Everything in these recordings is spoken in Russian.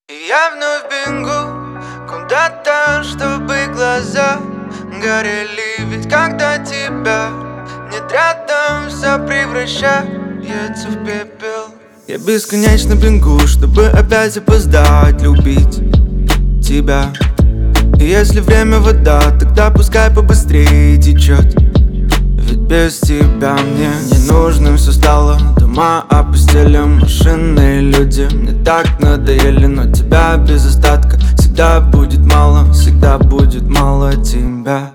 И я вновь бегу куда-то, чтобы глаза горели. Ведь когда тебя нет рядом, все превращается в пепел. Я бесконечно бегу, чтобы опять опоздать, любить тебя. И если время вода, тогда пускай побыстрее течет. Ведь без тебя мне ненужным все стало. Дома опустели, машины, люди мне так надоели. Но тебя без остатка всегда будет мало, всегда будет мало тебя.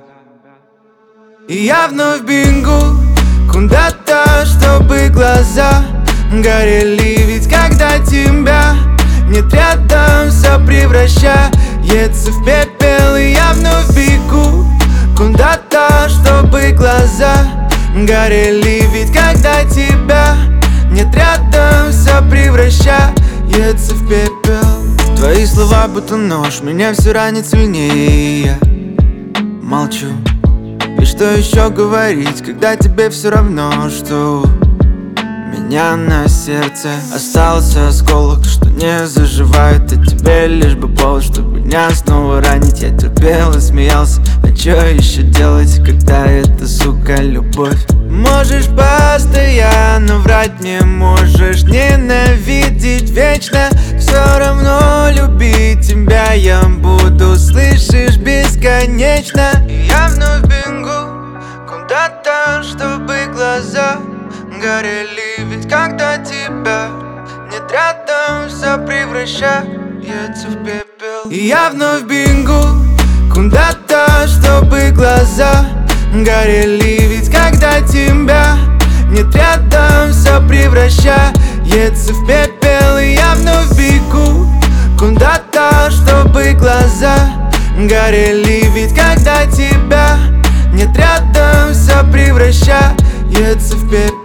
И я вновь бегу куда-то, чтобы глаза горели. Ведь когда тебя нет рядом, все превращается в пепел. И я вновь бегу куда-то, чтобы глаза горели. Ведь когда тебя нет рядом, все превращается в пепел. Твои слова будто нож, меня все ранит сильнее. Я молчу. И что еще говорить, когда тебе все равно, что у меня на сердце остался осколок, что не заживает. А тебе лишь бы повод, чтобы меня снова ранить. Я терпел и смеялся, а что еще делать, когда это, сука, любовь? Можешь постоянно врать мне, можешь ненавидеть вечно. Все равно любить тебя я буду, слышишь, бесконечно. И я вновь бегу куда-то, чтобы глаза горели. Ведь когда тебя нет рядом, все превращается в пепел. И я вновь бегу куда-то, чтобы глаза горели. Ведь когда тебя нет рядом, все превращается в пепел. И я вновь бегу куда-то, чтобы глаза горели. Ведь когда тебя нет рядом, все превращается в пепел.